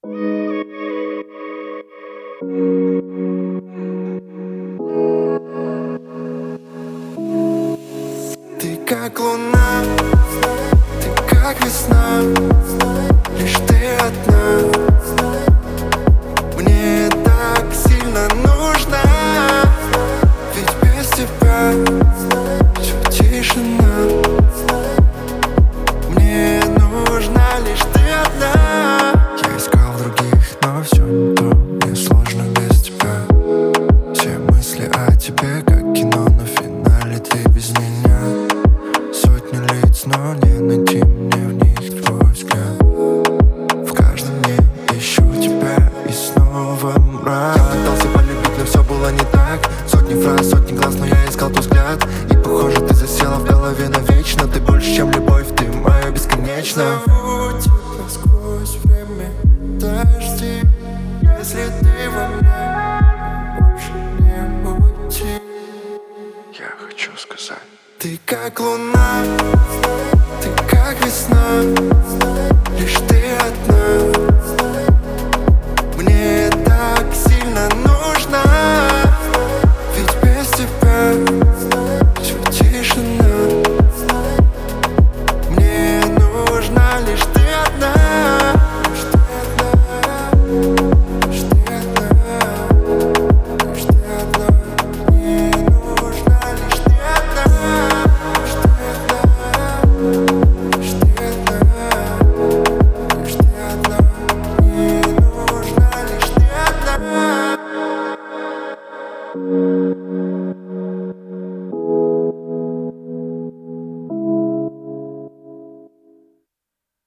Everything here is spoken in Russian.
Ты как луна, ты как весна, лишь ты одна. Мне так сильно нужна, ведь без тебя всё тишина. Мне нужна лишь ты одна. Я искал других, но все не то. Мне сложно без тебя. Все мысли о тебе как кино, но в финале ты без меня. Сотни лиц, но не найти мне в них твой взгляд. В каждом дне ищу тебя и снова мрак. Я пытался полюбить, но все было не так. Сотни фраз, сотни глаз, но я искал твой взгляд. И похоже, ты засела в голове навечно. Ты больше, чем любовь, ты моя бесконечная. Зову тебя сквозь время дожди. Если ты во мне, больше не уйти. Я хочу сказать: ты как луна,